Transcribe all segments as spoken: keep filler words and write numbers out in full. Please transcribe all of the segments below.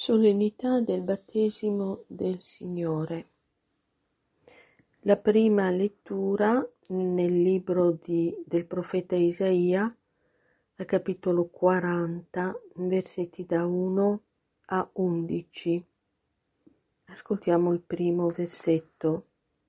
Solennità del battesimo del Signore. La prima lettura nel libro di, del profeta Isaia, al capitolo quaranta, versetti da uno a undici. Ascoltiamo il primo versetto.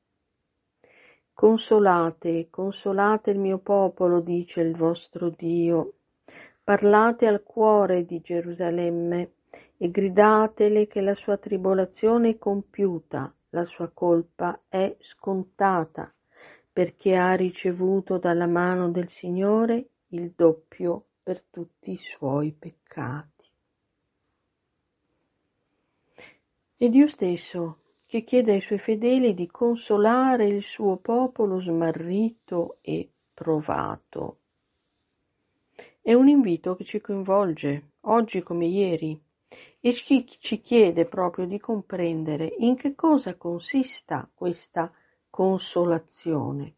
Consolate, consolate il mio popolo, dice il vostro Dio. Parlate al cuore di Gerusalemme e gridatele che la sua tribolazione è compiuta, la sua colpa è scontata, perché ha ricevuto dalla mano del Signore il doppio per tutti i suoi peccati. È Dio stesso che chiede ai suoi fedeli di consolare il suo popolo smarrito e provato. È un invito che ci coinvolge, oggi come ieri, e ci chiede proprio di comprendere in che cosa consista questa consolazione.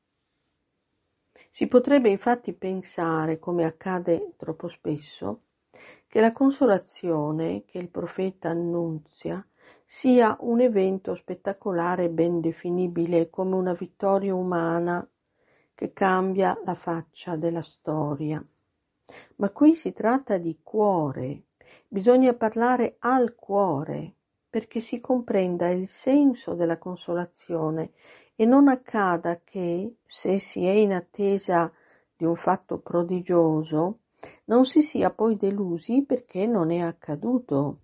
Si potrebbe infatti pensare, come accade troppo spesso, che la consolazione che il profeta annunzia sia un evento spettacolare ben definibile come una vittoria umana che cambia la faccia della storia. Ma qui si tratta di cuore, bisogna parlare al cuore perché si comprenda il senso della consolazione e non accada che, se si è in attesa di un fatto prodigioso, non si sia poi delusi perché non è accaduto.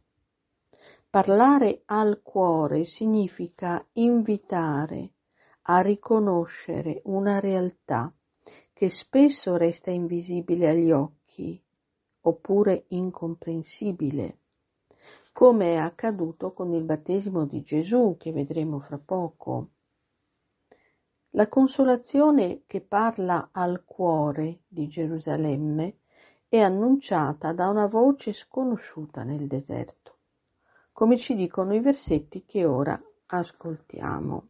Parlare al cuore significa invitare a riconoscere una realtà che spesso resta invisibile agli occhi oppure incomprensibile, come è accaduto con il battesimo di Gesù che vedremo fra poco. La consolazione che parla al cuore di Gerusalemme è annunciata da una voce sconosciuta nel deserto, come ci dicono i versetti che ora ascoltiamo.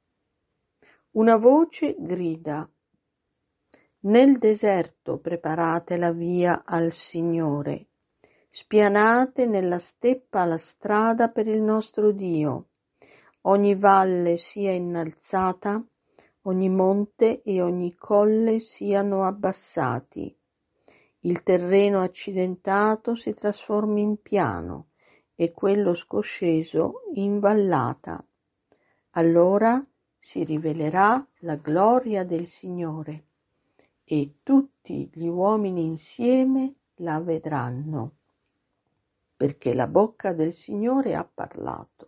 Una voce grida: nel deserto preparate la via al Signore, spianate nella steppa la strada per il nostro Dio, ogni valle sia innalzata, ogni monte e ogni colle siano abbassati, il terreno accidentato si trasformi in piano e quello scosceso in vallata. Allora si rivelerà la gloria del Signore e tutti gli uomini insieme la vedranno, perché la bocca del Signore ha parlato.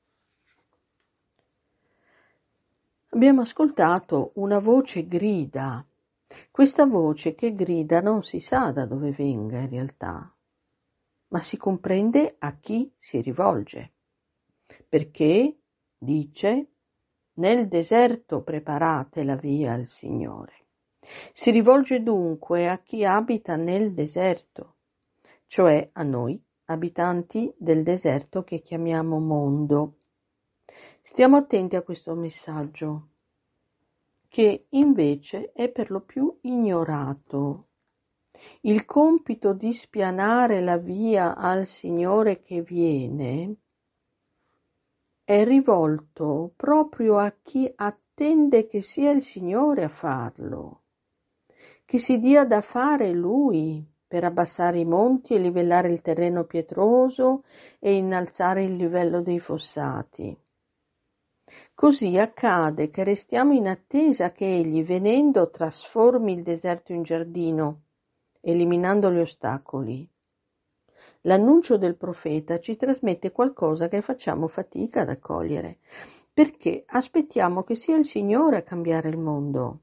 Abbiamo ascoltato una voce grida. Questa voce che grida non si sa da dove venga in realtà, ma si comprende a chi si rivolge, perché dice: nel deserto preparate la via al Signore. Si rivolge dunque a chi abita nel deserto, cioè a noi, abitanti del deserto che chiamiamo mondo. Stiamo attenti a questo messaggio, che invece è per lo più ignorato. Il compito di spianare la via al Signore che viene è rivolto proprio a chi attende che sia il Signore a farlo, che si dia da fare Lui per abbassare i monti e livellare il terreno pietroso e innalzare il livello dei fossati. Così accade che restiamo in attesa che Egli, venendo, trasformi il deserto in giardino, eliminando gli ostacoli. L'annuncio del profeta ci trasmette qualcosa che facciamo fatica ad accogliere, perché aspettiamo che sia il Signore a cambiare il mondo.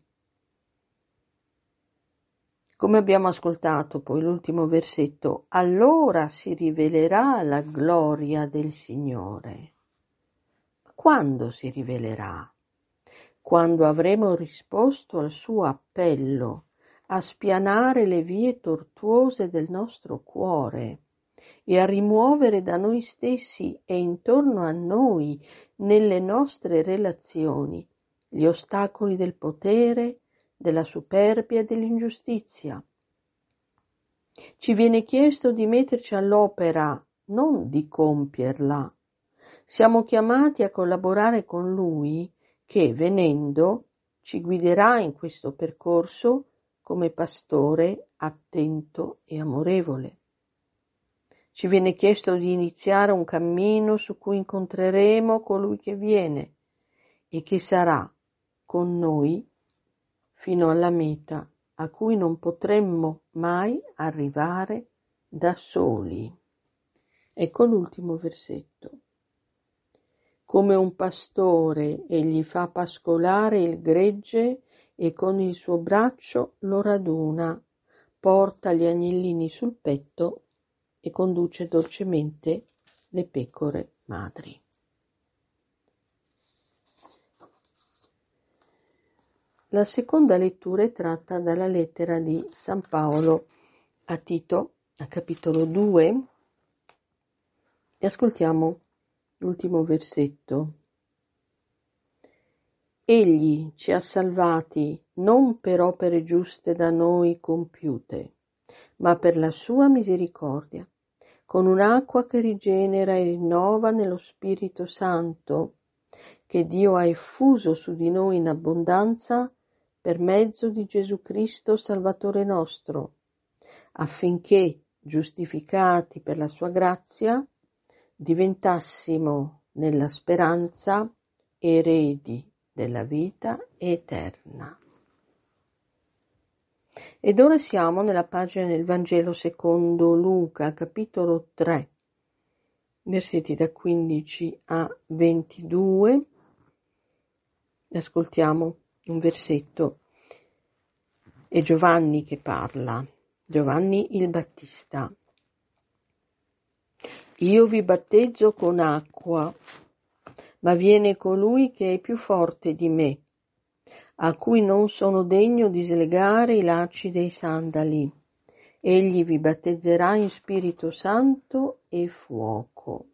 Come abbiamo ascoltato poi l'ultimo versetto, allora si rivelerà la gloria del Signore. Quando si rivelerà? Quando avremo risposto al suo appello a spianare le vie tortuose del nostro cuore e a rimuovere da noi stessi e intorno a noi, nelle nostre relazioni, gli ostacoli del potere, della superbia e dell'ingiustizia. Ci viene chiesto di metterci all'opera non di compierla. Siamo chiamati a collaborare con Lui che, venendo, ci guiderà in questo percorso come pastore attento e amorevole. Ci viene chiesto di iniziare un cammino su cui incontreremo colui che viene e che sarà con noi fino alla meta a cui non potremmo mai arrivare da soli. Ecco l'ultimo versetto. Come un pastore egli fa pascolare il gregge e con il suo braccio lo raduna, porta gli agnellini sul petto e conduce dolcemente le pecore madri. La seconda lettura è tratta dalla lettera di San Paolo a Tito, a capitolo due, e ascoltiamo l'ultimo versetto. Egli ci ha salvati non per opere giuste da noi compiute, ma per la sua misericordia, con un'acqua che rigenera e rinnova nello Spirito Santo, che Dio ha effuso su di noi in abbondanza per mezzo di Gesù Cristo Salvatore nostro, affinché, giustificati per la sua grazia, diventassimo nella speranza eredi della vita eterna. Ed ora siamo nella pagina del Vangelo secondo Luca, capitolo tre, versetti da quindici a ventidue. Ascoltiamo un versetto. È Giovanni che parla, Giovanni il Battista. Io vi battezzo con acqua, ma viene colui che è più forte di me, a cui non sono degno di slegare i lacci dei sandali. Egli vi battezzerà in Spirito Santo e fuoco.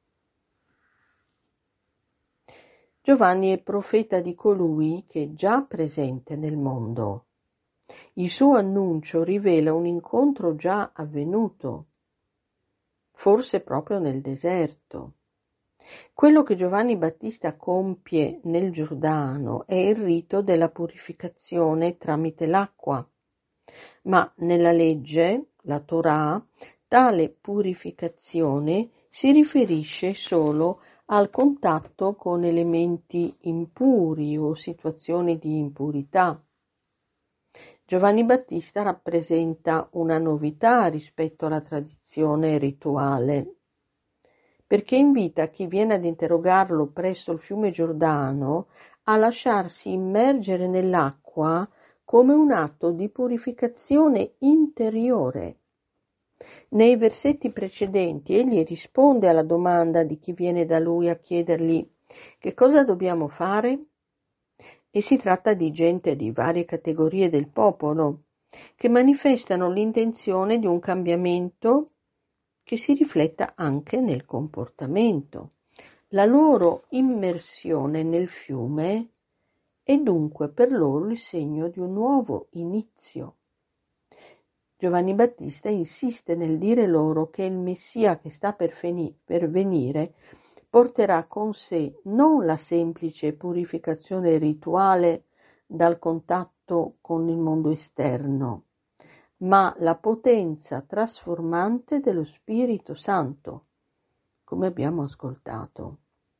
Giovanni è profeta di colui che è già presente nel mondo. Il suo annuncio rivela un incontro già avvenuto, forse proprio nel deserto. Quello che Giovanni Battista compie nel Giordano è il rito della purificazione tramite l'acqua, ma nella legge, la Torah, tale purificazione si riferisce solo al contatto con elementi impuri o situazioni di impurità. Giovanni Battista rappresenta una novità rispetto alla tradizione rituale, perché invita chi viene ad interrogarlo presso il fiume Giordano a lasciarsi immergere nell'acqua come un atto di purificazione interiore. Nei versetti precedenti egli risponde alla domanda di chi viene da lui a chiedergli che cosa dobbiamo fare, e si tratta di gente di varie categorie del popolo che manifestano l'intenzione di un cambiamento che si rifletta anche nel comportamento. La loro immersione nel fiume è dunque per loro il segno di un nuovo inizio. Giovanni Battista insiste nel dire loro che il Messia che sta per, feni- per venire porterà con sé non la semplice purificazione rituale dal contatto con il mondo esterno, ma la potenza trasformante dello Spirito Santo, come abbiamo ascoltato.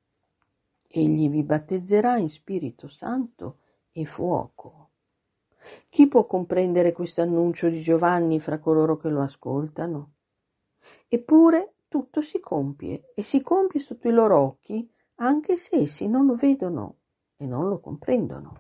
Egli vi battezzerà in Spirito Santo e fuoco. Chi può comprendere questo annuncio di Giovanni fra coloro che lo ascoltano? Eppure tutto si compie e si compie sotto i loro occhi, anche se essi non lo vedono e non lo comprendono.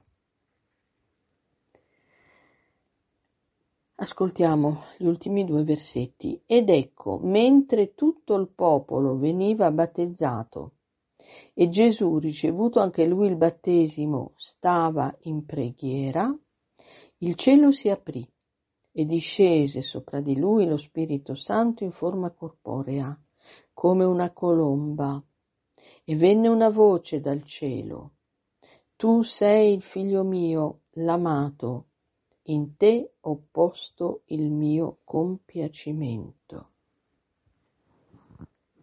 Ascoltiamo gli ultimi due versetti. Ed ecco, mentre tutto il popolo veniva battezzato e Gesù, ricevuto anche lui il battesimo, stava in preghiera, il cielo si aprì e discese sopra di lui lo Spirito Santo in forma corporea, come una colomba, e venne una voce dal cielo: Tu sei il figlio mio, l'amato, in te ho posto il mio compiacimento.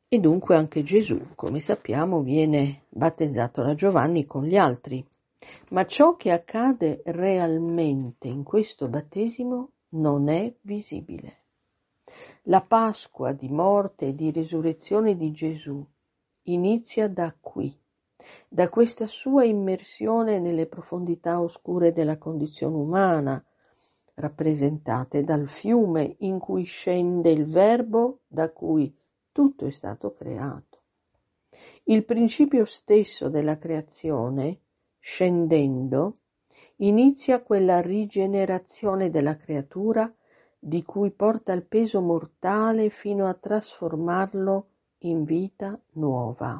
E dunque anche Gesù, come sappiamo, viene battezzato da Giovanni con gli altri. Ma ciò che accade realmente in questo battesimo non è visibile. La Pasqua di morte e di risurrezione di Gesù inizia da qui, da questa sua immersione nelle profondità oscure della condizione umana, rappresentate dal fiume in cui scende il Verbo da cui tutto è stato creato. Il principio stesso della creazione, scendendo, inizia quella rigenerazione della creatura di cui porta il peso mortale fino a trasformarlo in vita nuova.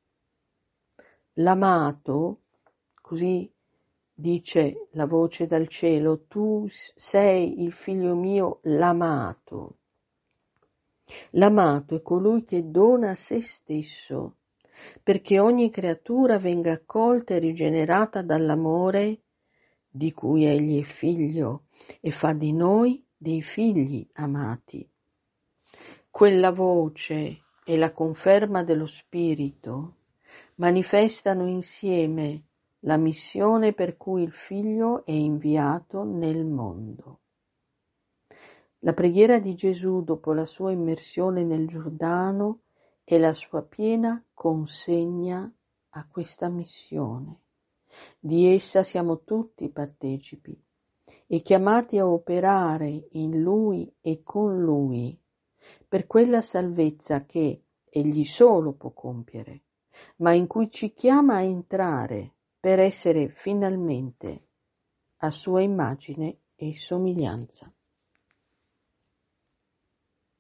L'amato, così dice la voce dal cielo, tu sei il figlio mio, l'amato. L'amato è colui che dona se stesso, perché ogni creatura venga accolta e rigenerata dall'amore di cui egli è figlio e fa di noi dei figli amati. Quella voce e la conferma dello Spirito manifestano insieme la missione per cui il Figlio è inviato nel mondo. La preghiera di Gesù dopo la sua immersione nel Giordano è la sua piena consegna a questa missione. Di essa siamo tutti partecipi e chiamati a operare in Lui e con Lui per quella salvezza che Egli solo può compiere, ma in cui ci chiama a entrare per essere finalmente a sua immagine e somiglianza.